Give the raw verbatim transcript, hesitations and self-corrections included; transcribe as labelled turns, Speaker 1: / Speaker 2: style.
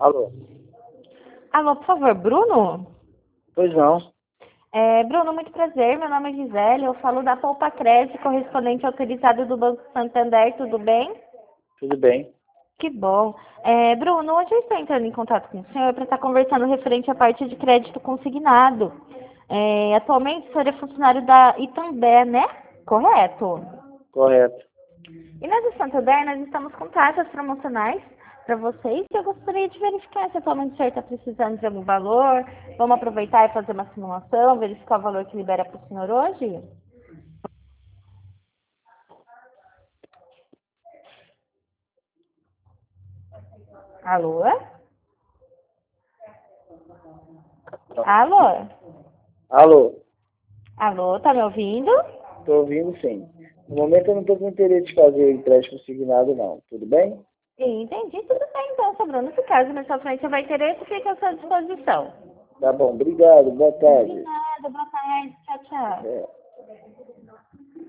Speaker 1: Alô?
Speaker 2: Alô, por favor, Bruno?
Speaker 1: Pois não.
Speaker 2: É, Bruno, muito prazer. Meu nome é Gisele. Eu falo da Poupa Crédito, correspondente autorizado do Banco Santander. Tudo bem?
Speaker 1: Tudo bem.
Speaker 2: Que bom. É, Bruno, hoje eu estou entrando em contato com o senhor para estar conversando referente à parte de crédito consignado. É, atualmente, o senhor é funcionário da Itambé, né? Correto?
Speaker 1: Correto.
Speaker 2: E nós do Santander, nós estamos com taxas promocionais para vocês e eu gostaria de verificar se atualmente o senhor está precisando de algum valor. Vamos aproveitar e fazer uma simulação, verificar o valor que libera para o senhor hoje? Alô? Alô?
Speaker 1: Alô?
Speaker 2: Alô, tá me ouvindo?
Speaker 1: Estou ouvindo sim. No momento eu não estou com interesse de fazer empréstimo consignado não. Tudo bem?
Speaker 2: Sim, entendi. Tudo bem, então, seu Bruno. Se caso na sua frente houver interesse, fica à sua disposição.
Speaker 1: Tá bom. Obrigado. Boa
Speaker 2: De
Speaker 1: tarde.
Speaker 2: nada, boa tarde. Tchau, tchau.
Speaker 1: É.